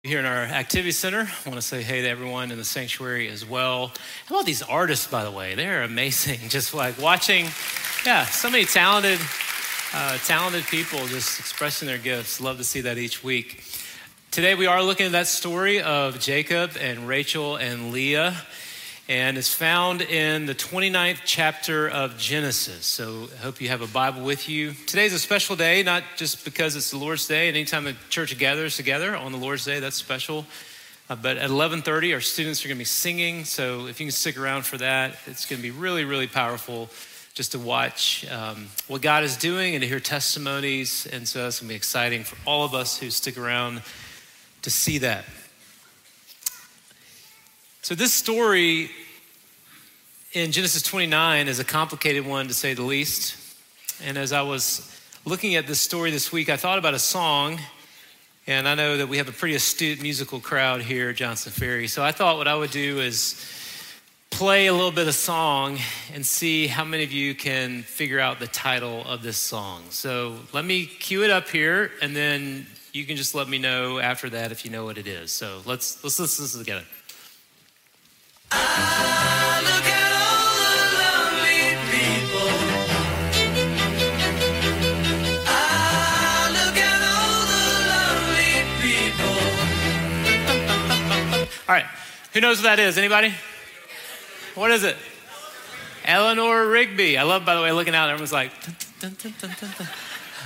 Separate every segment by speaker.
Speaker 1: Here in our activity center, I want to say hey to everyone in the sanctuary as well. How about these artists, by the way? They're amazing. Just like watching, so many talented people just expressing their gifts. Love to see that each week. Today we are looking at that story of Jacob and Rachel and Leah, and it's found in the 29th chapter of Genesis. So I hope you have a Bible with you. Today's a special day, not just because it's the Lord's Day, and anytime the church gathers together on the Lord's Day, that's special. But at 11:30, our students are going to be singing, so if you can stick around for that, it's going to be really, really powerful just to watch what God is doing and to hear testimonies, and so it's going to be exciting for all of us who stick around to see that. So this story in Genesis 29 is a complicated one, to say the least. And as I was looking at this story this week, I thought about a song. And I know that we have a pretty astute musical crowd here at Johnson Ferry. So I thought what I would do is play a little bit of song and see how many of you can figure out the title of this song. So let me cue it up here, and then you can just let me know after that if you know what it is. So let's listen together.
Speaker 2: Ah, look at all the lonely people. Ah, look at all the lonely people.
Speaker 1: All right, who knows what that is? Anybody? What is it? Eleanor Rigby. I love, by the way, looking out, everyone's like, dun, dun, dun, dun, dun.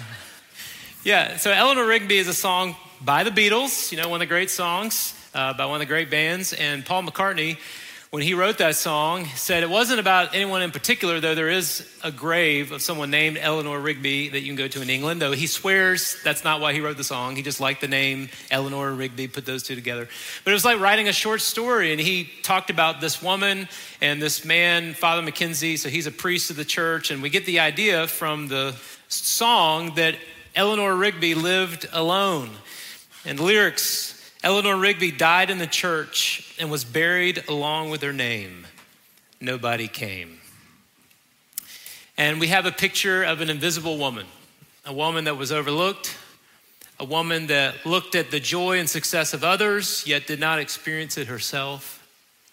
Speaker 1: Yeah, so Eleanor Rigby is a song by the Beatles, one of the great songs by one of the great bands, and Paul McCartney, when he wrote that song, said it wasn't about anyone in particular, though there is a grave of someone named Eleanor Rigby that you can go to in England, though he swears that's not why he wrote the song. He just liked the name Eleanor Rigby, put those two together. But it was like writing a short story, and he talked about this woman and this man, Father Mackenzie, so he's a priest of the church, and we get the idea from the song that Eleanor Rigby lived alone. And the lyrics, Eleanor Rigby died in the church and was buried along with her name. Nobody came. And we have a picture of an invisible woman, a woman that was overlooked, a woman that looked at the joy and success of others, yet did not experience it herself.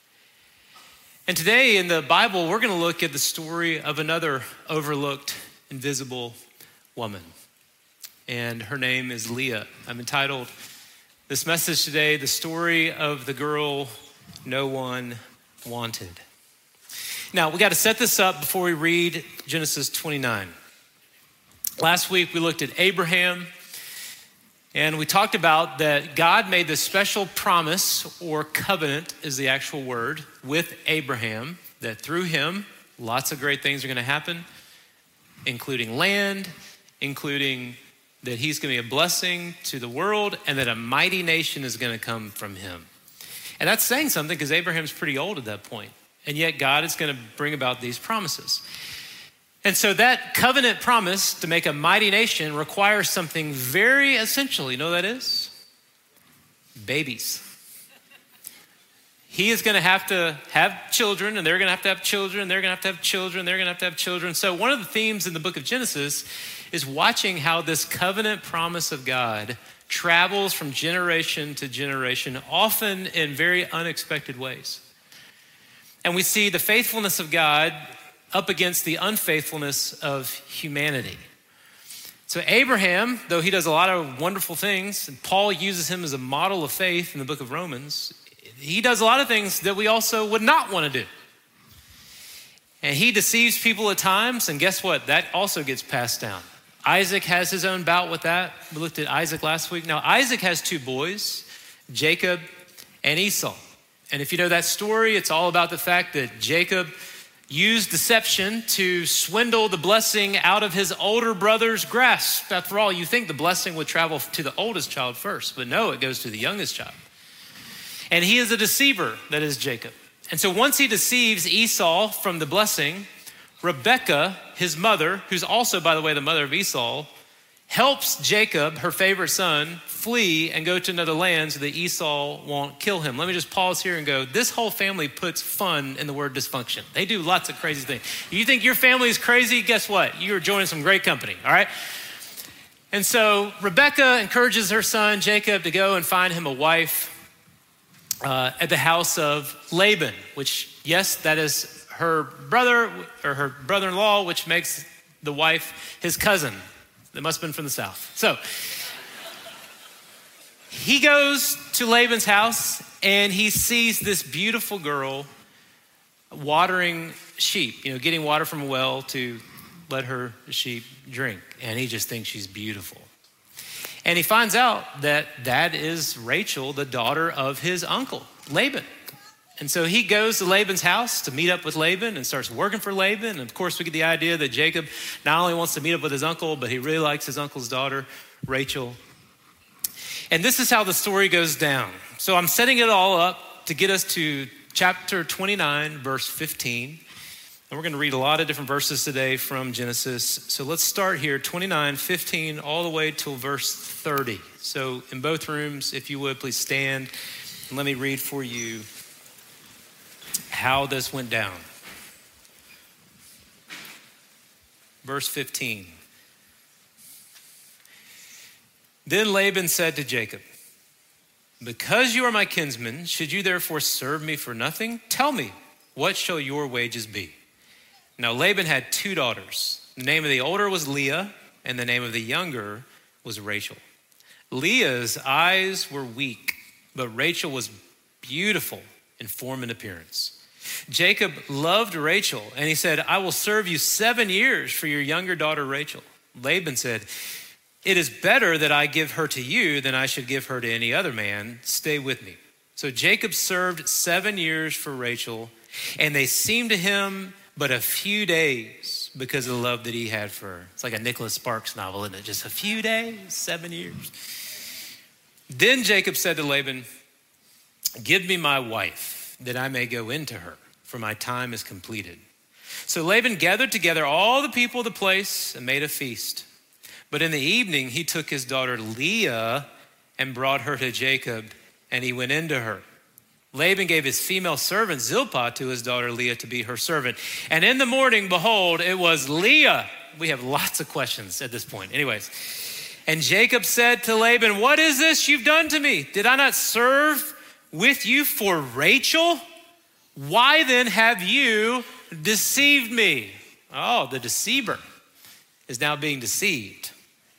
Speaker 1: And today in the Bible, we're going to look at the story of another overlooked, invisible woman. And her name is Leah. I'm entitled this message today, The Story of the Girl No One Wanted. Now, we got to set this up before we read Genesis 29. Last week, we looked at Abraham, and we talked about that God made this special promise, or covenant is the actual word, with Abraham, that through him, lots of great things are going to happen, including land, including that he's going to be a blessing to the world, and that a mighty nation is going to come from him. And that's saying something, because Abraham's pretty old at that point. And yet God is going to bring about these promises. And so that covenant promise to make a mighty nation requires something very essential. You know what that is? Babies. He is going to have children, and they're going to have children, and they're going to have children, and they're going to have children. So one of the themes in the book of Genesis is watching how this covenant promise of God travels from generation to generation, often in very unexpected ways. And we see the faithfulness of God up against the unfaithfulness of humanity. So Abraham, though he does a lot of wonderful things, and Paul uses him as a model of faith in the book of Romans, he does a lot of things that we also would not want to do. And he deceives people at times, and guess what? That also gets passed down. Isaac has his own bout with that. We looked at Isaac last week. Now, Isaac has two boys, Jacob and Esau. And if you know that story, it's all about the fact that Jacob used deception to swindle the blessing out of his older brother's grasp. After all, you think the blessing would travel to the oldest child first, but no, it goes to the youngest child. And he is a deceiver, that is Jacob. And so once he deceives Esau from the blessing, Rebekah, his mother, who's also, by the way, the mother of Esau, helps Jacob, her favorite son, flee and go to another land so that Esau won't kill him. Let me just pause here and go, this whole family puts fun in the word dysfunction. They do lots of crazy things. You think your family is crazy? Guess what? You're joining some great company, all right? And so Rebekah encourages her son Jacob to go and find him a wife at the house of Laban, which, yes, that is her brother or her brother-in-law, which makes the wife his cousin. That must have been from the south. So he goes to Laban's house and he sees this beautiful girl watering sheep, getting water from a well to let her sheep drink. And he just thinks she's beautiful. And he finds out that that is Rachel, the daughter of his uncle, Laban. And so he goes to Laban's house to meet up with Laban and starts working for Laban. And of course, we get the idea that Jacob not only wants to meet up with his uncle, but he really likes his uncle's daughter, Rachel. And this is how the story goes down. So I'm setting it all up to get us to chapter 29, verse 15. And we're going to read a lot of different verses today from Genesis. So let's start here, 29, 15, all the way till verse 30. So in both rooms, if you would, please stand and let me read for you how this went down. Verse 15. Then Laban said to Jacob, "Because you are my kinsman, should you therefore serve me for nothing? Tell me, what shall your wages be?" Now Laban had 2 daughters. The name of the older was Leah, and the name of the younger was Rachel. Leah's eyes were weak, but Rachel was beautiful in form and appearance. Jacob loved Rachel, and he said, "I will serve you 7 years for your younger daughter Rachel." Laban said, "It is better that I give her to you than I should give her to any other man. Stay with me." So Jacob served 7 years for Rachel, and they seemed to him but a few days because of the love that he had for her. It's like a Nicholas Sparks novel, isn't it? Just a few days, 7 years. Then Jacob said to Laban, "Give me my wife, that I may go into her, for my time is completed." So Laban gathered together all the people of the place and made a feast. But in the evening, he took his daughter Leah and brought her to Jacob, and he went into her. Laban gave his female servant Zilpah to his daughter Leah to be her servant. And in the morning, behold, it was Leah. We have lots of questions at this point. Anyways, and Jacob said to Laban, "What is this you've done to me? Did I not serve with you for Rachel? Why then have you deceived me?" Oh, the deceiver is now being deceived.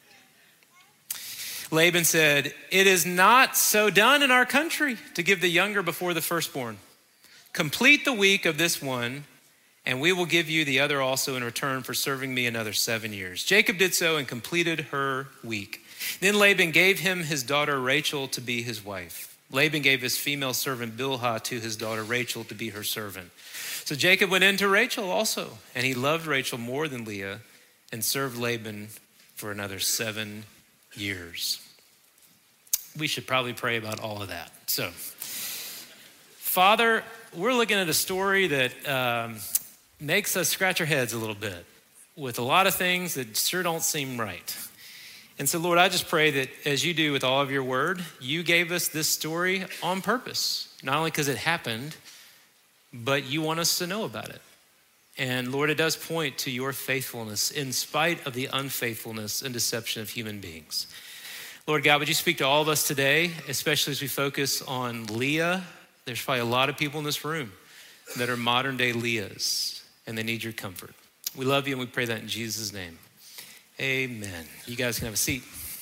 Speaker 1: Laban said, "It is not so done in our country to give the younger before the firstborn. Complete the week of this one, and we will give you the other also in return for serving me another 7 years." Jacob did so and completed her week. Then Laban gave him his daughter Rachel to be his wife. Laban gave his female servant Bilhah to his daughter Rachel to be her servant. So Jacob went into Rachel also, and he loved Rachel more than Leah and served Laban for another 7 years. We should probably pray about all of that. So, Father, we're looking at a story that makes us scratch our heads a little bit with a lot of things that sure don't seem right. And so, Lord, I just pray that as you do with all of your word, you gave us this story on purpose, not only because it happened, but you want us to know about it. And Lord, it does point to your faithfulness in spite of the unfaithfulness and deception of human beings. Lord God, would you speak to all of us today, especially as we focus on Leah? There's probably a lot of people in this room that are modern day Leahs, and they need your comfort. We love you and we pray that in Jesus' name. Amen. You guys can have a seat.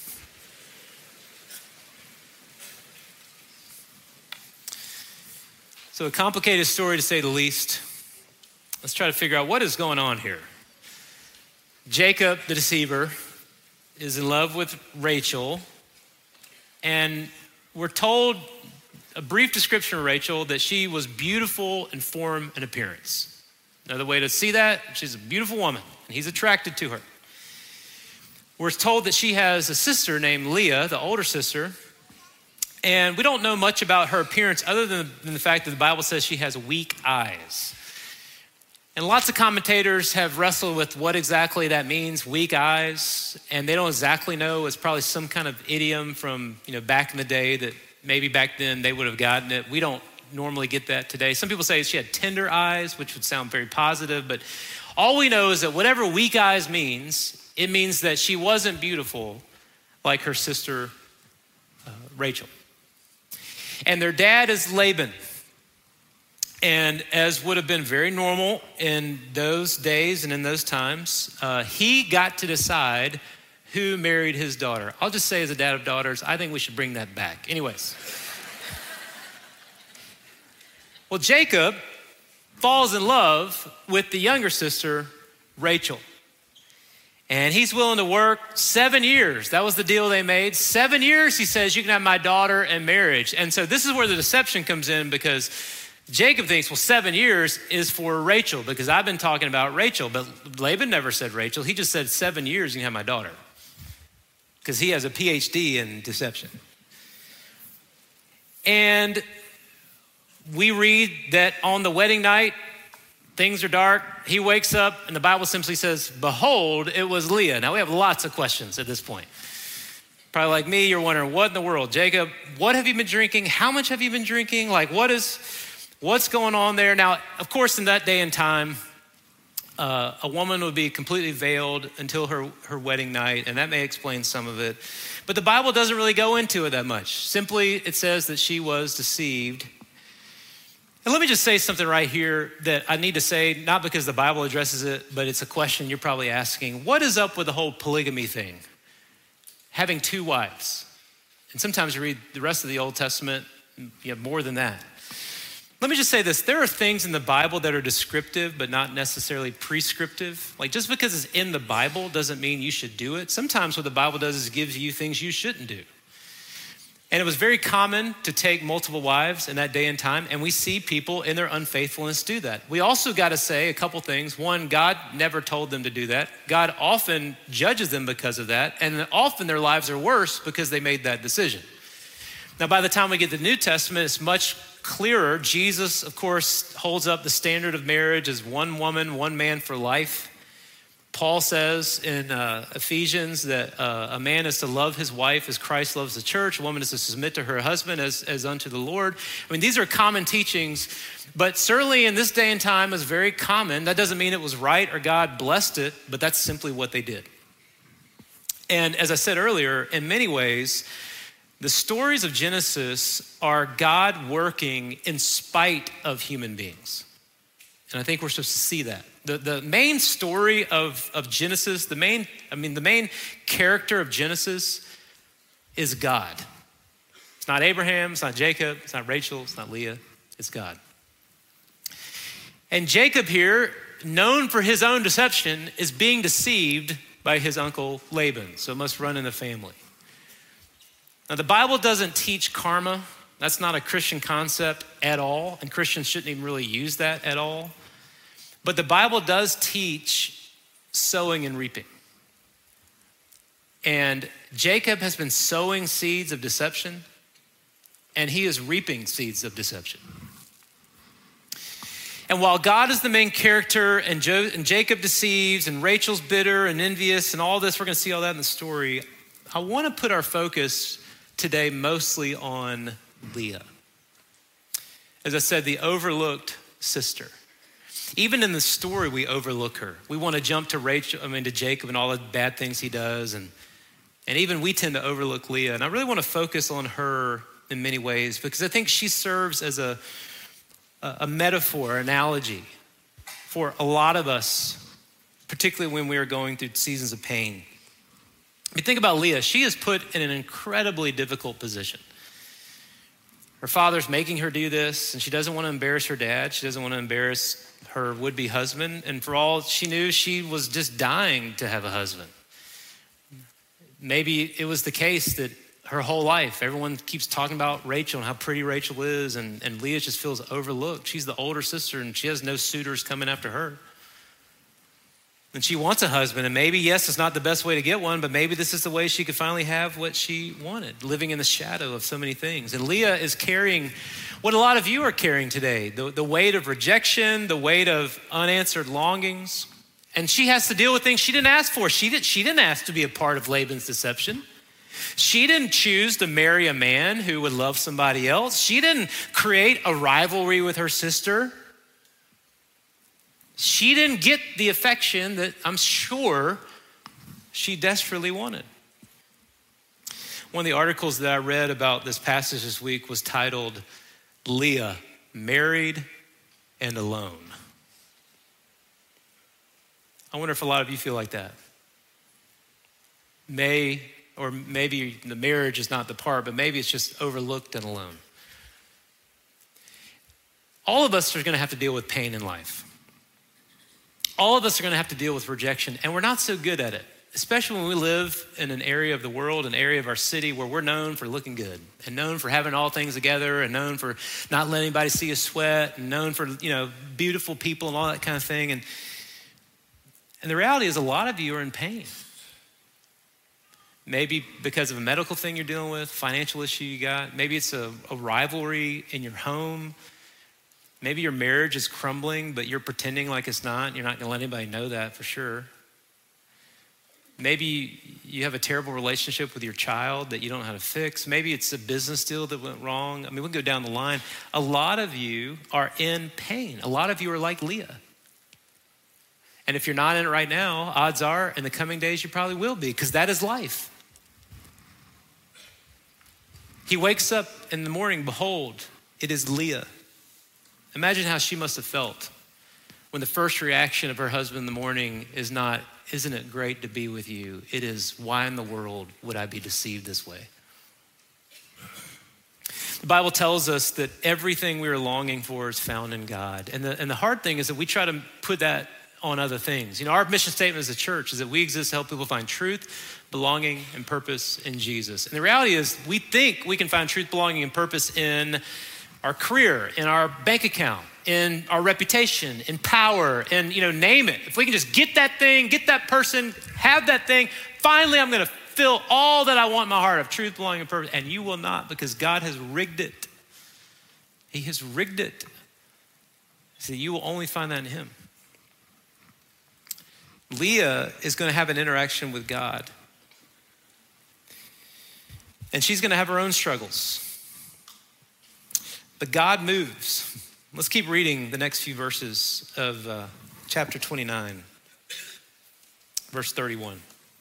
Speaker 1: So a complicated story to say the least. Let's try to figure out what is going on here. Jacob, the deceiver, is in love with Rachel, and we're told a brief description of Rachel that she was beautiful in form and appearance. Another way to see that, she's a beautiful woman, and he's attracted to her. We're told that she has a sister named Leah, the older sister, and we don't know much about her appearance other than the fact that the Bible says she has weak eyes. And lots of commentators have wrestled with what exactly that means, weak eyes, and they don't exactly know. It's probably some kind of idiom from back in the day that maybe back then they would have gotten it. We don't normally get that today. Some people say she had tender eyes, which would sound very positive, but all we know is that whatever weak eyes means, it means that she wasn't beautiful like her sister Rachel. And their dad is Laban. And as would have been very normal in those days and in those times, he got to decide who married his daughter. I'll just say, as a dad of daughters, I think we should bring that back. Anyways. Well, Jacob falls in love with the younger sister, Rachel. And he's willing to work 7 years. That was the deal they made. 7 years, he says, you can have my daughter in marriage. And so this is where the deception comes in, because Jacob thinks, well, 7 years is for Rachel, because I've been talking about Rachel. But Laban never said Rachel. He just said 7 years, you can have my daughter, because he has a PhD in deception. And we read that on the wedding night, things are dark. He wakes up and the Bible simply says, behold, it was Leah. Now we have lots of questions at this point. Probably like me, you're wondering, what in the world? Jacob, what have you been drinking? How much have you been drinking? Like what's going on there? Now, of course, in that day and time, a woman would be completely veiled until her wedding night, and that may explain some of it. But the Bible doesn't really go into it that much. Simply, it says that she was deceived. And let me just say something right here that I need to say, not because the Bible addresses it, but it's a question you're probably asking. What is up with the whole polygamy thing? Having 2 wives. And sometimes you read the rest of the Old Testament, you have more than that. Let me just say this. There are things in the Bible that are descriptive, but not necessarily prescriptive. Like, just because it's in the Bible doesn't mean you should do it. Sometimes what the Bible does is gives you things you shouldn't do. And it was very common to take multiple wives in that day and time, and we see people in their unfaithfulness do that. We also got to say a couple things. One, God never told them to do that. God often judges them because of that, and often their lives are worse because they made that decision. Now, by the time we get to the New Testament, it's much clearer. Jesus, of course, holds up the standard of marriage as one woman, one man for life. Paul says in Ephesians that a man is to love his wife as Christ loves the church. A woman is to submit to her husband as unto the Lord. I mean, these are common teachings, but certainly in this day and time is very common. That doesn't mean it was right or God blessed it, but that's simply what they did. And as I said earlier, in many ways, the stories of Genesis are God working in spite of human beings. And I think we're supposed to see that. The main story of Genesis, the main character of Genesis is God. It's not Abraham, it's not Jacob, it's not Rachel, it's not Leah, it's God. And Jacob here, known for his own deception, is being deceived by his uncle Laban. So it must run in the family. Now, the Bible doesn't teach karma. That's not a Christian concept at all, and Christians shouldn't even really use that at all. But the Bible does teach sowing and reaping. And Jacob has been sowing seeds of deception, and he is reaping seeds of deception. And while God is the main character, and Jacob deceives, and Rachel's bitter and envious, and all this, we're going to see all that in the story, I want to put our focus today mostly on Leah. As I said, the overlooked sister. Even in the story, we overlook her. We want to jump to Jacob and all the bad things he does. And even we tend to overlook Leah. And I really want to focus on her in many ways, because I think she serves as a metaphor, analogy for a lot of us, particularly when we are going through seasons of pain. If you think about Leah, she is put in an incredibly difficult position. Her father's making her do this, and she doesn't want to embarrass her dad. She doesn't want to embarrass her would-be husband. And for all she knew, she was just dying to have a husband. Maybe it was the case that her whole life, everyone keeps talking about Rachel and how pretty Rachel is, and Leah just feels overlooked. She's the older sister, and she has no suitors coming after her. And she wants a husband, and maybe, yes, it's not the best way to get one, but maybe this is the way she could finally have what she wanted, living in the shadow of so many things. And Leah is carrying what a lot of you are carrying today, the weight of rejection, the weight of unanswered longings. And she has to deal with things she didn't ask for. She didn't ask to be a part of Laban's deception. She didn't choose to marry a man who would love somebody else. She didn't create a rivalry with her sister. She didn't get the affection that I'm sure she desperately wanted. One of the articles that I read about this passage this week was titled, Leah, Married and Alone. I wonder if a lot of you feel like that. Or maybe the marriage is not the part, but maybe it's just overlooked and alone. All of us are going to have to deal with pain in life. All of us are going to have to deal with rejection, and we're not so good at it, especially when we live in an area of the world, an area of our city where we're known for looking good and known for having all things together and known for not letting anybody see us sweat and known for, beautiful people and all that kind of thing. And the reality is a lot of you are in pain. Maybe because of a medical thing you're dealing with, financial issue you got. Maybe it's a rivalry in your home. Maybe your marriage is crumbling, but you're pretending like it's not. You're not going to let anybody know that for sure. Maybe you have a terrible relationship with your child that you don't know how to fix. Maybe it's a business deal that went wrong. I mean, we can go down the line. A lot of you are in pain. A lot of you are like Leah. And if you're not in it right now, odds are in the coming days you probably will be, because that is life. He wakes up in the morning, behold, it is Leah. Imagine how she must have felt when the first reaction of her husband in the morning is not, isn't it great to be with you? It is, why in the world would I be deceived this way? The Bible tells us that everything we are longing for is found in God. And the hard thing is that we try to put that on other things. Our mission statement as a church is that we exist to help people find truth, belonging, and purpose in Jesus. And the reality is we think we can find truth, belonging, and purpose in our career, in our bank account, in our reputation, in power, and name it. If we can just get that thing, get that person, have that thing, finally I'm gonna feel all that I want in my heart of truth, belonging, and purpose. And you will not, because God has rigged it. He has rigged it. So you will only find that in him. Leah is gonna have an interaction with God. And she's gonna have her own struggles. But God moves. Let's keep reading the next few verses of chapter 29, verse 31.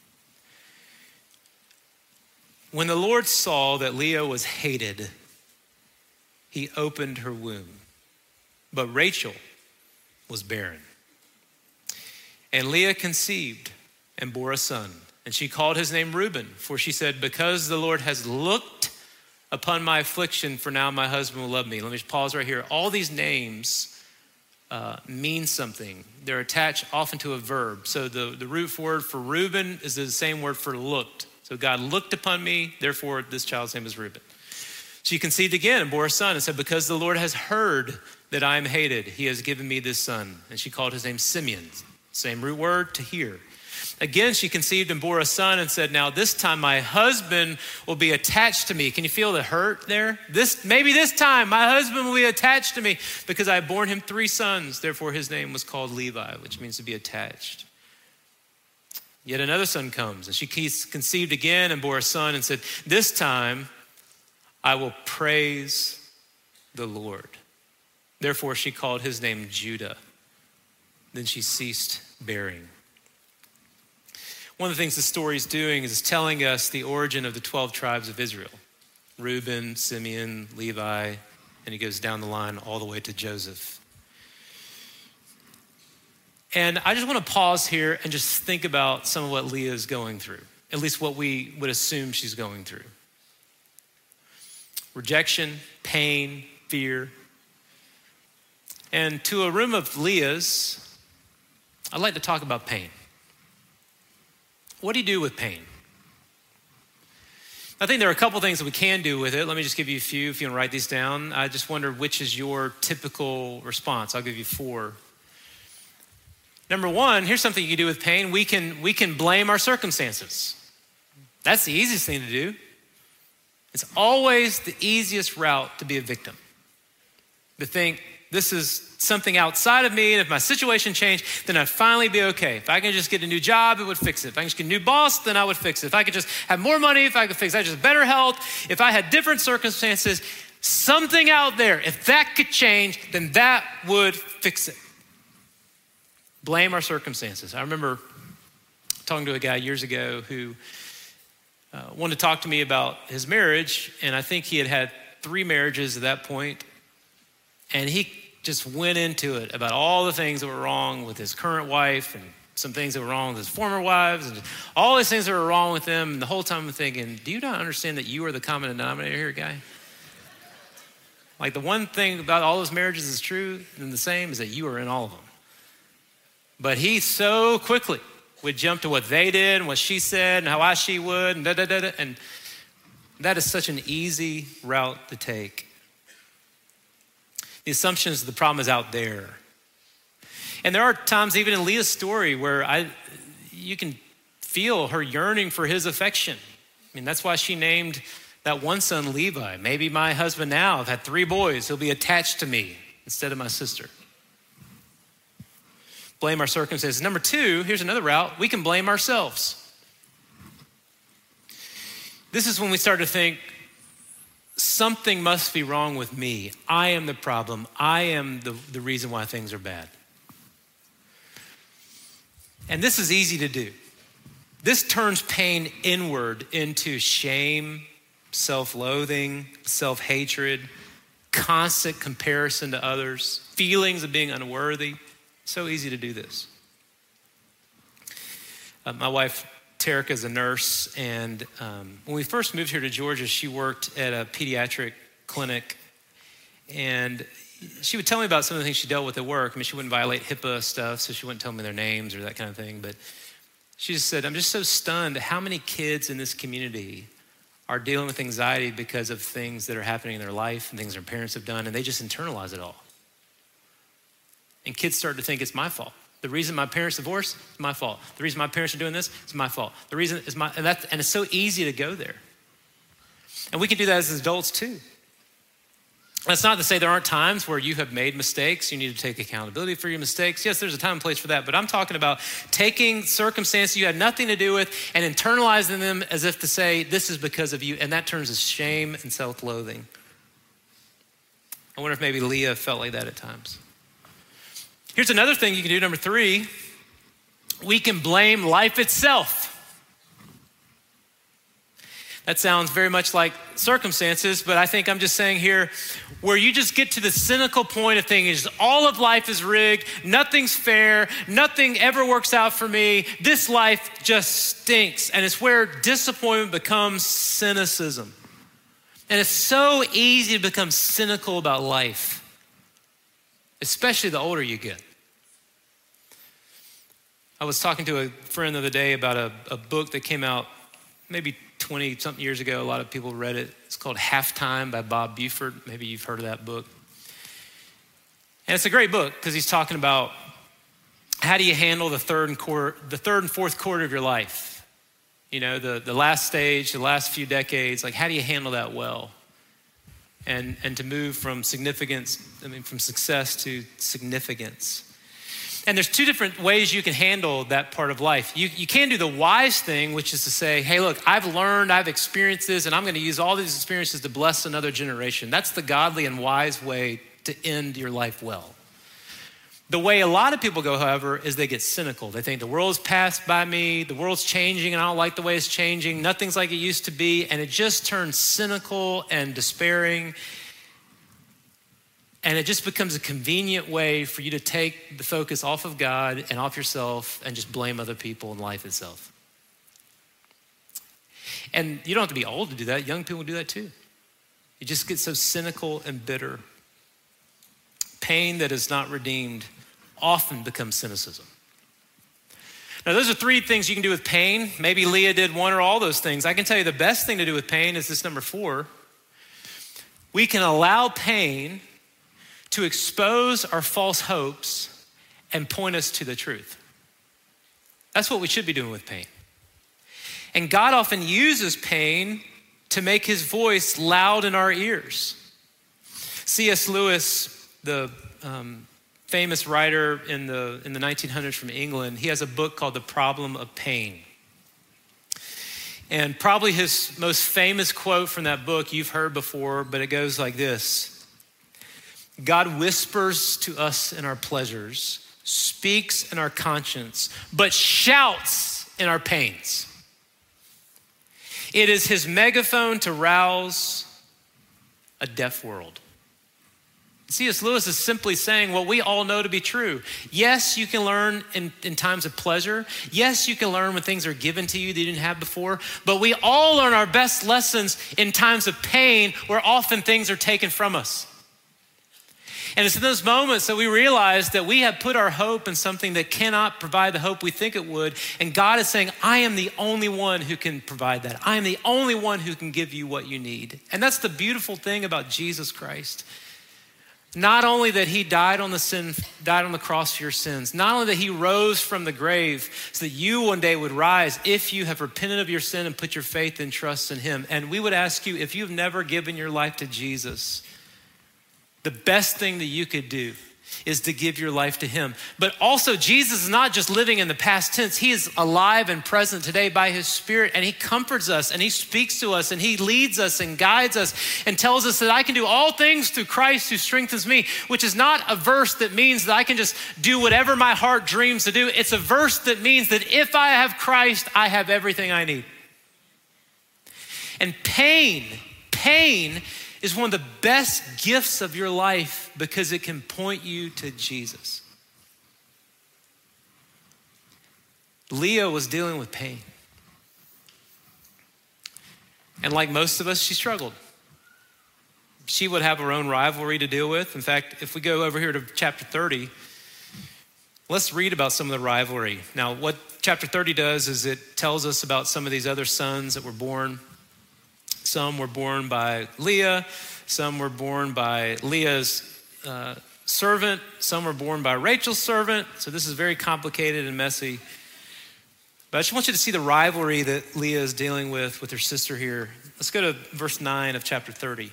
Speaker 1: When the Lord saw that Leah was hated, he opened her womb, but Rachel was barren. And Leah conceived and bore a son, and she called his name Reuben, for she said, because the Lord has looked upon my affliction, for now my husband will love me. Let me just pause right here. All these names mean something. They're attached often to a verb. So the root word for Reuben is the same word for looked. So God looked upon me, therefore this child's name is Reuben. She conceived again and bore a son and said, because the Lord has heard that I am hated, he has given me this son. And she called his name Simeon. Same root word, to hear. Again, she conceived and bore a son and said, now this time my husband will be attached to me. Can you feel the hurt there? Maybe this time my husband will be attached to me because I have borne him 3 sons. Therefore his name was called Levi, which means to be attached. Yet another son comes, and she conceived again and bore a son and said, this time I will praise the Lord. Therefore she called his name Judah. Then she ceased bearing. One of the things the story is doing is it's telling us the origin of the 12 tribes of Israel. Reuben, Simeon, Levi, and he goes down the line all the way to Joseph. And I just want to pause here and just think about some of what Leah is going through, at least what we would assume she's going through. Rejection, pain, fear. And to a room of Leahs, I'd like to talk about pain. What do you do with pain? I think there are a couple things that we can do with it. Let me just give you a few if you want to write these down. I just wonder which is your typical response. I'll give you 4. Number 1, here's something you can do with pain. We can blame our circumstances. That's the easiest thing to do. It's always the easiest route to be a victim. To think, this is something outside of me, and if my situation changed, then I'd finally be okay. If I can just get a new job, it would fix it. If I can just get a new boss, then I would fix it. If I could just have more money, if I could fix it, just better health, if I had different circumstances, something out there, if that could change, then that would fix it. Blame our circumstances. I remember talking to a guy years ago who wanted to talk to me about his marriage, and I think he had had 3 marriages at that point, and he just went into it about all the things that were wrong with his current wife and some things that were wrong with his former wives and all these things that were wrong with them. And the whole time I'm thinking, do you not understand that you are the common denominator here, guy? Like the one thing about all those marriages is true and the same is that you are in all of them. But he so quickly would jump to what they did and what she said and how she would and da-da-da-da. And that is such an easy route to take. The assumption is the problem is out there. And there are times even in Leah's story where you can feel her yearning for his affection. I mean, that's why she named that one son Levi. Maybe my husband now, I've had 3 boys, he'll be attached to me instead of my sister. Blame our circumstances. Number 2, here's another route. We can blame ourselves. This is when we start to think, something must be wrong with me. I am the problem. I am the reason why things are bad. And this is easy to do. This turns pain inward into shame, self-loathing, self-hatred, constant comparison to others, feelings of being unworthy. So easy to do this. My wife, Terica, is a nurse, and when we first moved here to Georgia, she worked at a pediatric clinic, and she would tell me about some of the things she dealt with at work. I mean, she wouldn't violate HIPAA stuff, so she wouldn't tell me their names or that kind of thing, but she just said, I'm just so stunned at how many kids in this community are dealing with anxiety because of things that are happening in their life and things their parents have done, and they just internalize it all. And kids start to think it's my fault. The reason my parents divorced, it's my fault. The reason my parents are doing this, it's my fault. The reason is and it's so easy to go there. And we can do that as adults too. That's not to say there aren't times where you have made mistakes. You need to take accountability for your mistakes. Yes, there's a time and place for that, but I'm talking about taking circumstances you had nothing to do with and internalizing them as if to say, this is because of you, and that turns to shame and self-loathing. I wonder if maybe Leah felt like that at times. Here's another thing you can do, number 3. We can blame life itself. That sounds very much like circumstances, but I think I'm just saying here, where you just get to the cynical point of things, all of life is rigged, nothing's fair, nothing ever works out for me, this life just stinks. And it's where disappointment becomes cynicism. And it's so easy to become cynical about life, especially the older you get. I was talking to a friend the other day about a book that came out maybe 20-something years ago. A lot of people read it. It's called Halftime by Bob Buford. Maybe you've heard of that book. And it's a great book because he's talking about how do you handle the third and fourth quarter of your life. You know, the last stage, the last few decades, like how do you handle that well? And to move from from success to significance. And there's 2 different ways you can handle that part of life. You can do the wise thing, which is to say, hey, look, I've learned, I've experienced this, and I'm gonna use all these experiences to bless another generation. That's the godly and wise way to end your life well. The way a lot of people go, however, is they get cynical. They think the world's passed by me, the world's changing, and I don't like the way it's changing. Nothing's like it used to be, and it just turns cynical and despairing. And it just becomes a convenient way for you to take the focus off of God and off yourself and just blame other people and life itself. And you don't have to be old to do that. Young people do that too. You just get so cynical and bitter. Pain that is not redeemed often becomes cynicism. Now, those are 3 things you can do with pain. Maybe Leah did one or all those things. I can tell you the best thing to do with pain is this number 4. We can allow pain to expose our false hopes and point us to the truth. That's what we should be doing with pain. And God often uses pain to make his voice loud in our ears. C.S. Lewis, the famous writer in the 1900s from England, he has a book called The Problem of Pain. And probably his most famous quote from that book you've heard before, but it goes like this. God whispers to us in our pleasures, speaks in our conscience, but shouts in our pains. It is his megaphone to rouse a deaf world. C.S. Lewis is simply saying what we all know to be true. Yes, you can learn in times of pleasure. Yes, you can learn when things are given to you that you didn't have before. But we all learn our best lessons in times of pain where often things are taken from us. And it's in those moments that we realize that we have put our hope in something that cannot provide the hope we think it would. And God is saying, I am the only one who can provide that. I am the only one who can give you what you need. And that's the beautiful thing about Jesus Christ. Not only that he died on the cross for your sins, not only that he rose from the grave so that you one day would rise if you have repented of your sin and put your faith and trust in him. And we would ask you, if you've never given your life to Jesus, the best thing that you could do is to give your life to him. But also, Jesus is not just living in the past tense. He is alive and present today by his Spirit, and he comforts us and he speaks to us and he leads us and guides us and tells us that I can do all things through Christ who strengthens me, which is not a verse that means that I can just do whatever my heart dreams to do. It's a verse that means that if I have Christ, I have everything I need. And pain is one of the best gifts of your life because it can point you to Jesus. Leah was dealing with pain. And like most of us, she struggled. She would have her own rivalry to deal with. In fact, if we go over here to chapter 30, let's read about some of the rivalry. Now, what chapter 30 does is it tells us about some of these other sons that were born. Some were born by Leah. Some were born by Leah's servant. Some were born by Rachel's servant. So this is very complicated and messy. But I just want you to see the rivalry that Leah is dealing with her sister here. Let's go to verse 9 of chapter 30.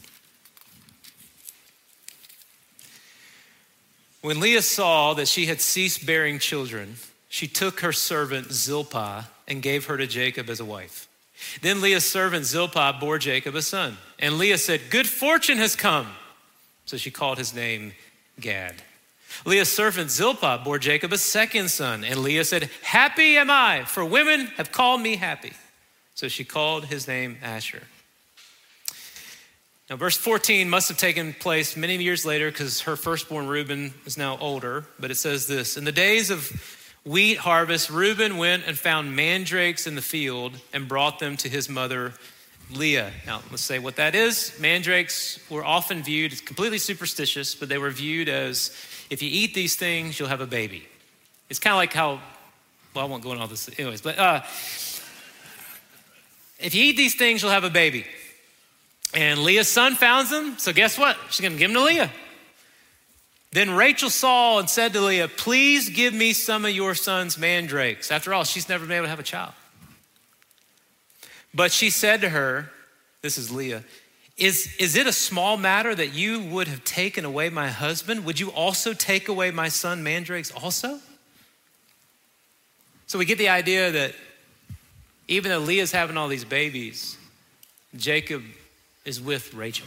Speaker 1: When Leah saw that she had ceased bearing children, she took her servant Zilpah and gave her to Jacob as a wife. Then Leah's servant Zilpah bore Jacob a son. And Leah said, good fortune has come. So she called his name Gad. Leah's servant Zilpah bore Jacob a second son. And Leah said, happy am I, for women have called me happy. So she called his name Asher. Now verse 14 must have taken place many years later because her firstborn Reuben is now older. But it says this, in the days of wheat harvest, Reuben went and found mandrakes in the field and brought them to his mother, Leah. Now, let's say what that is. Mandrakes were often viewed as completely superstitious, but they were viewed as, if you eat these things, you'll have a baby. It's kind of like how, well, I won't go into all this anyways, but if you eat these things, you'll have a baby. And Leah's son found them, so guess what? She's going to give them to Leah. Then Rachel saw and said to Leah, please give me some of your son's mandrakes. After all, she's never been able to have a child. But she said to her, this is Leah, is it a small matter that you would have taken away my husband? Would you also take away my son mandrakes also? So we get the idea that even though Leah's having all these babies, Jacob is with Rachel.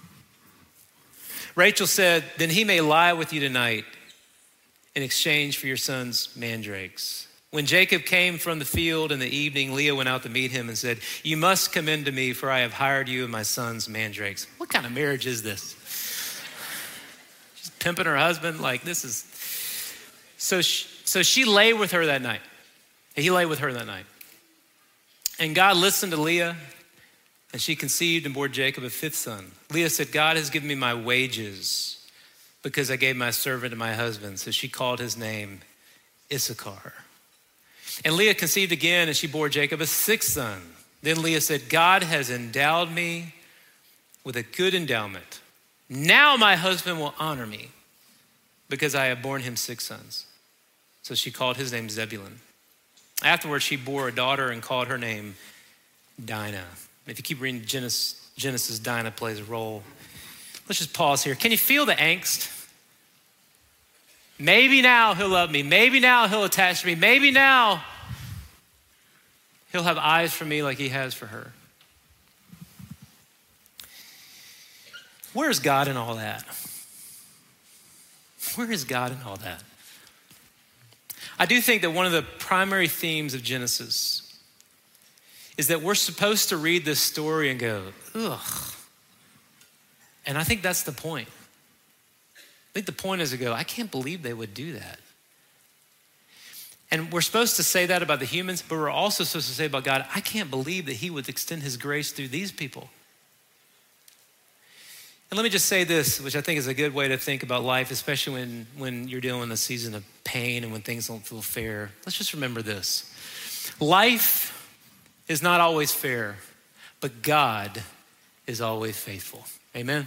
Speaker 1: Rachel said, then he may lie with you tonight in exchange for your son's mandrakes. When Jacob came from the field in the evening, Leah went out to meet him and said, you must come in to me, for I have hired you and my son's mandrakes. What kind of marriage is this? She's pimping her husband like this is. So she lay with her that night. He lay with her that night. And God listened to Leah, and she conceived and bore Jacob a fifth son. Leah said, God has given me my wages because I gave my servant to my husband. So she called his name Issachar. And Leah conceived again, and she bore Jacob a sixth son. Then Leah said, God has endowed me with a good endowment. Now my husband will honor me because I have borne him six sons. So she called his name Zebulun. Afterwards, she bore a daughter and called her name Dinah. If you keep reading Genesis, Dinah plays a role. Let's just pause here. Can you feel the angst? Maybe now he'll love me. Maybe now he'll attach to me. Maybe now he'll have eyes for me like he has for her. Where is God in all that? Where is God in all that? I do think that one of the primary themes of Genesis is that we're supposed to read this story and go, ugh. And I think that's the point. I think the point is to go, I can't believe they would do that. And we're supposed to say that about the humans, but we're also supposed to say about God, I can't believe that he would extend his grace through these people. And let me just say this, which I think is a good way to think about life, especially when you're dealing with a season of pain and when things don't feel fair. Let's just remember this. Life is not always fair, but God is always faithful. Amen?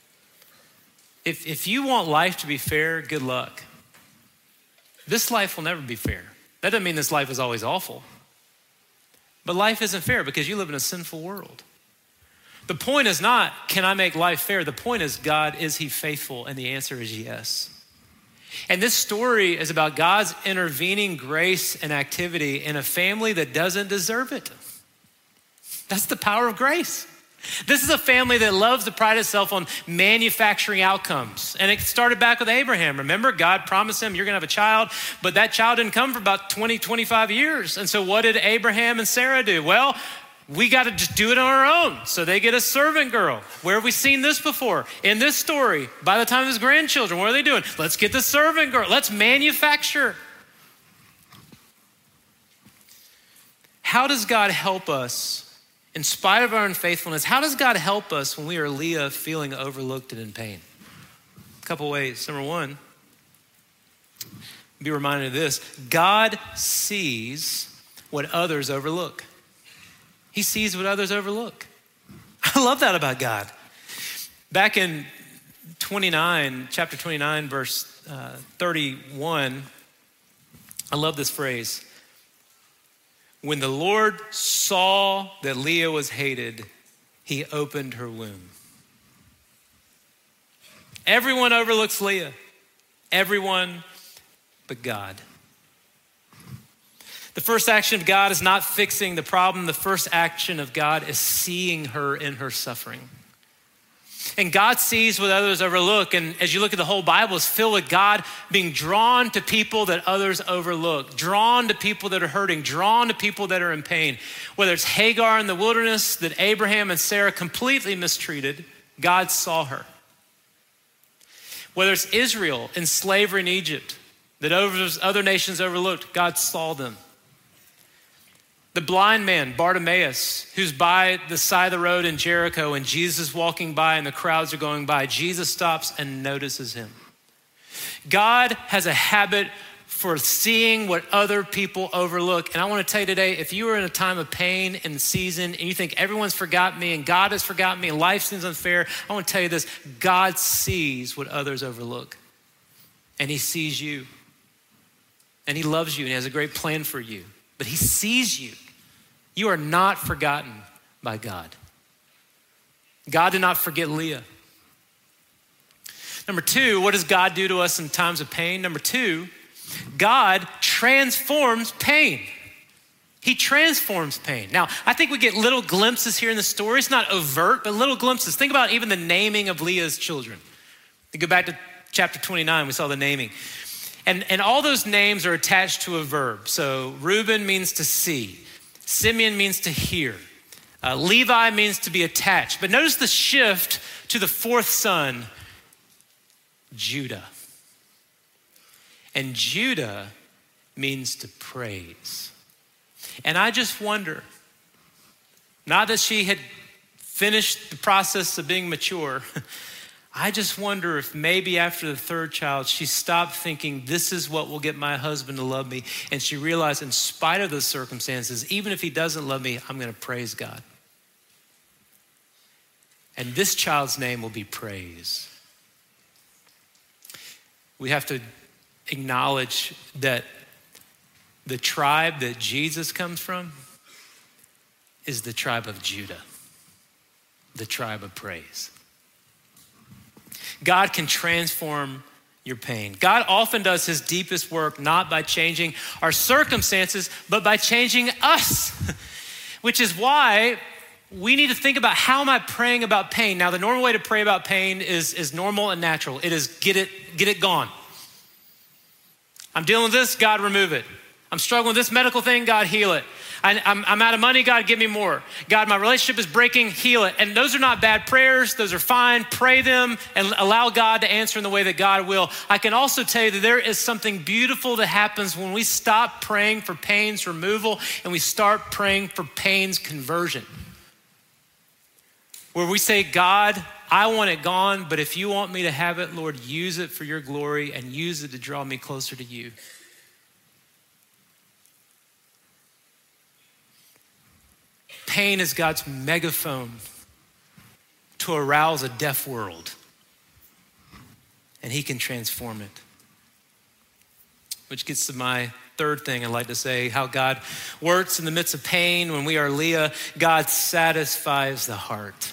Speaker 1: If you want life to be fair, good luck. This life will never be fair. That doesn't mean this life is always awful. But life isn't fair because you live in a sinful world. The point is not, can I make life fair? The point is, God, is he faithful? And the answer is yes. And this story is about God's intervening grace and activity in a family that doesn't deserve it. That's the power of grace. This is a family that loves to pride itself on manufacturing outcomes. And it started back with Abraham. Remember, God promised him, you're gonna have a child, but that child didn't come for about 20, 25 years. And so what did Abraham and Sarah do? Well, we gotta just do it on our own. So they get a servant girl. Where have we seen this before? In this story, by the time of his grandchildren, what are they doing? Let's get the servant girl. Let's manufacture. How does God help us in spite of our unfaithfulness? How does God help us when we are Leah feeling overlooked and in pain? A couple ways. Number one, be reminded of this. God sees what others overlook. He sees what others overlook. I love that about God. Back in chapter 29, verse 31, I love this phrase. When the Lord saw that Leah was hated, he opened her womb. Everyone overlooks Leah. Everyone but God. The first action of God is not fixing the problem. The first action of God is seeing her in her suffering. And God sees what others overlook. And as you look at the whole Bible, it's filled with God being drawn to people that others overlook, drawn to people that are hurting, drawn to people that are in pain. Whether it's Hagar in the wilderness that Abraham and Sarah completely mistreated, God saw her. Whether it's Israel in slavery in Egypt that other nations overlooked, God saw them. The blind man, Bartimaeus, who's by the side of the road in Jericho and Jesus is walking by and the crowds are going by, Jesus stops and notices him. God has a habit for seeing what other people overlook. And I want to tell you today, if you are in a time of pain and season and you think everyone's forgotten me and God has forgotten me and life seems unfair, I want to tell you this, God sees what others overlook. And he sees you. And he loves you and he has a great plan for you. But he sees you. You are not forgotten by God. God did not forget Leah. Number two, what does God do to us in times of pain? Number two, God transforms pain. He transforms pain. Now, I think we get little glimpses here in the story. It's not overt, but little glimpses. Think about even the naming of Leah's children. We go back to chapter 29, we saw the naming. And all those names are attached to a verb. So Reuben means to see. Simeon means to hear. Levi means to be attached. But notice the shift to the fourth son, Judah. And Judah means to praise. And I just wonder, not that she had finished the process of being mature, I just wonder if maybe after the third child, she stopped thinking, this is what will get my husband to love me. And she realized in spite of the circumstances, even if he doesn't love me, I'm gonna praise God. And this child's name will be praise. We have to acknowledge that the tribe that Jesus comes from is the tribe of Judah, the tribe of praise. God can transform your pain. God often does his deepest work not by changing our circumstances, but by changing us, which is why we need to think about how am I praying about pain? Now, the normal way to pray about pain is normal and natural. It is get it gone. I'm dealing with this, God remove it. I'm struggling with this medical thing, God heal it. I'm out of money, God, give me more. God, my relationship is breaking, heal it. And those are not bad prayers. Those are fine. Pray them and allow God to answer in the way that God will. I can also tell you that there is something beautiful that happens when we stop praying for pain's removal and we start praying for pain's conversion. Where we say, God, I want it gone, but if you want me to have it, Lord, use it for your glory and use it to draw me closer to you. Pain is God's megaphone to arouse a deaf world, and he can transform it. Which gets to my third thing I'd like to say, how God works in the midst of pain. When we are Leah, God satisfies the heart.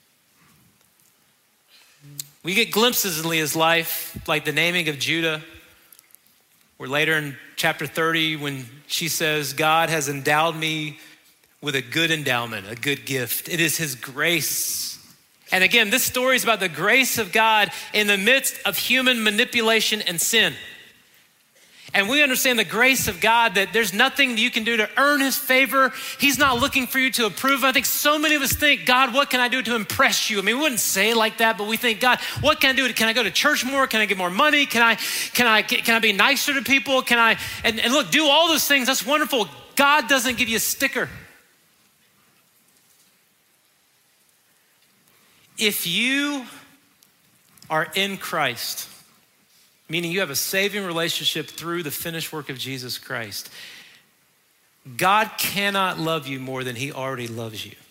Speaker 1: We get glimpses in Leah's life, like the naming of Judah, or later in chapter 30 when she says, God has endowed me with a good endowment, a good gift. It is his grace. And again, this story is about the grace of God in the midst of human manipulation and sin. And we understand the grace of God, that there's nothing you can do to earn his favor. He's not looking for you to approve. I think so many of us think, God, what can I do to impress you? I mean, we wouldn't say it like that, but we think, God, what can I do? Can I go to church more? Can I get more money? Can I be nicer to people? And look, do all those things. That's wonderful. God doesn't give you a sticker. If you are in Christ, meaning you have a saving relationship through the finished work of Jesus Christ, God cannot love you more than he already loves you.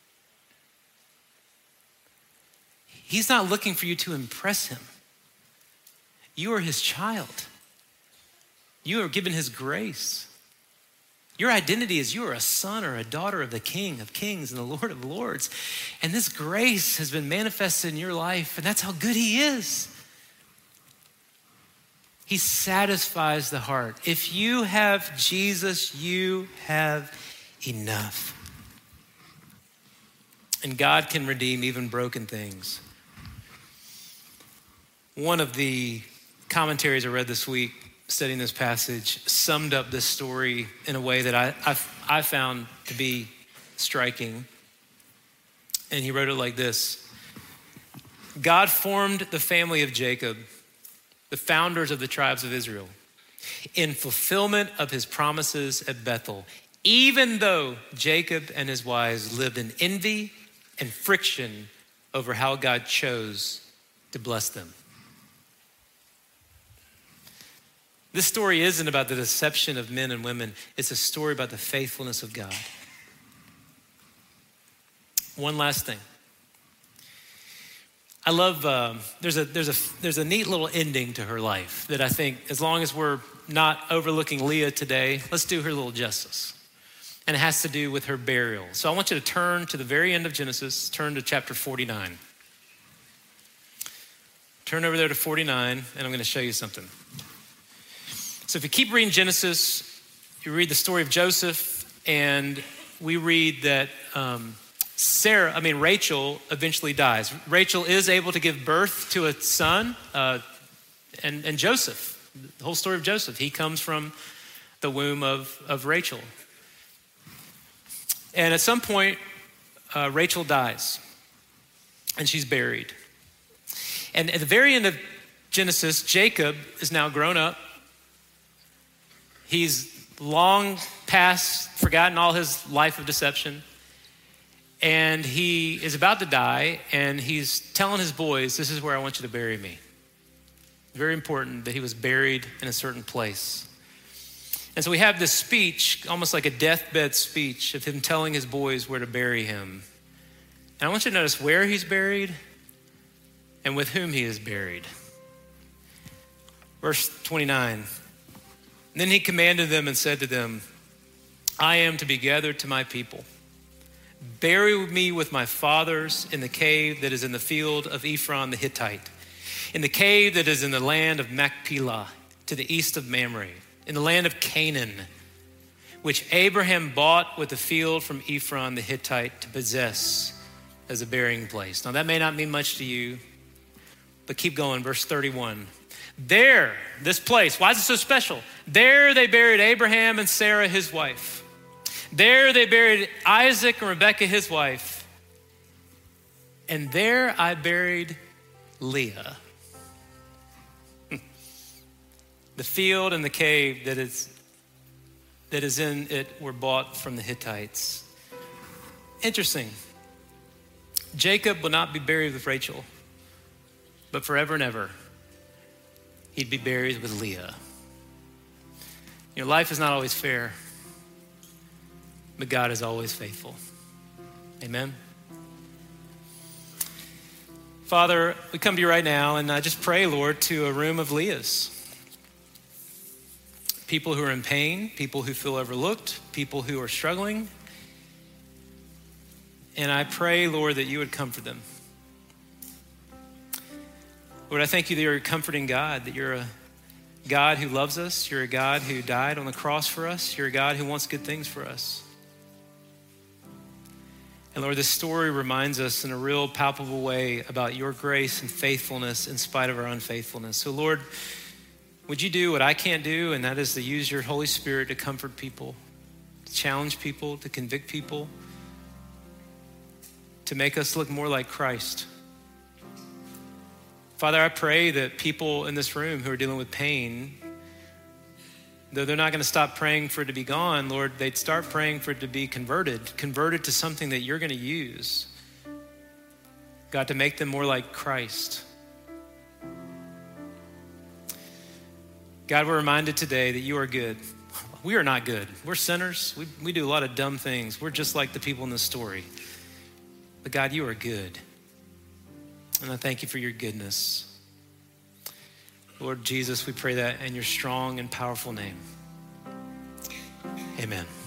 Speaker 1: He's not looking for you to impress him. You are his child. You are given his grace. Your identity is you are a son or a daughter of the King of Kings and the Lord of Lords. And this grace has been manifested in your life, and that's how good he is. He satisfies the heart. If you have Jesus, you have enough. And God can redeem even broken things. One of the commentaries I read this week studying this passage summed up this story in a way that I found to be striking. And he wrote it like this: God formed the family of Jacob, the founders of the tribes of Israel, in fulfillment of his promises at Bethel, even though Jacob and his wives lived in envy and friction over how God chose to bless them. This story isn't about the deception of men and women. It's a story about the faithfulness of God. One last thing. I love, there's a neat little ending to her life that I think, as long as we're not overlooking Leah today, let's do her little justice. And it has to do with her burial. So I want you to turn to the very end of Genesis, turn to chapter 49. Turn over there to 49, and I'm gonna show you something. So if you keep reading Genesis, you read the story of Joseph, and we read that Rachel eventually dies. Rachel is able to give birth to a son, and Joseph, the whole story of Joseph, he comes from the womb of Rachel. And at some point, Rachel dies, and she's buried. And at the very end of Genesis, Jacob is now grown up. He's long past, forgotten all his life of deception. And he is about to die, and he's telling his boys, this is where I want you to bury me. Very important that he was buried in a certain place. And so we have this speech, almost like a deathbed speech, of him telling his boys where to bury him. And I want you to notice where he's buried and with whom he is buried. Verse 29. Then he commanded them and said to them, I am to be gathered to my people. Bury me with my fathers in the cave that is in the field of Ephron the Hittite, in the cave that is in the land of Machpelah, to the east of Mamre, in the land of Canaan, which Abraham bought with the field from Ephron the Hittite to possess as a burying place. Now that may not mean much to you, but keep going, verse 31. There, this place, why is it so special? There they buried Abraham and Sarah, his wife. There they buried Isaac and Rebekah, his wife. And there I buried Leah. The field and the cave that is in it were bought from the Hittites. Interesting. Jacob will not be buried with Rachel, but forever and ever, he'd be buried with Leah. Your life is not always fair, but God is always faithful. Amen. Father, we come to you right now, and I just pray, Lord, to a room of Leahs. People who are in pain, people who feel overlooked, people who are struggling. And I pray, Lord, that you would comfort them. Lord, I thank you that you're a comforting God, that you're a God who loves us. You're a God who died on the cross for us. You're a God who wants good things for us. And Lord, this story reminds us in a real palpable way about your grace and faithfulness in spite of our unfaithfulness. So Lord, would you do what I can't do, and that is to use your Holy Spirit to comfort people, to challenge people, to convict people, to make us look more like Christ. Father, I pray that people in this room who are dealing with pain, though they're not going to stop praying for it to be gone, Lord, they'd start praying for it to be converted to something that you're going to use, God, to make them more like Christ. God, we're reminded today that you are good. We are not good. We're sinners. We do a lot of dumb things. We're just like the people in this story. But God, you are good. And I thank you for your goodness. Lord Jesus, we pray that in your strong and powerful name. Amen.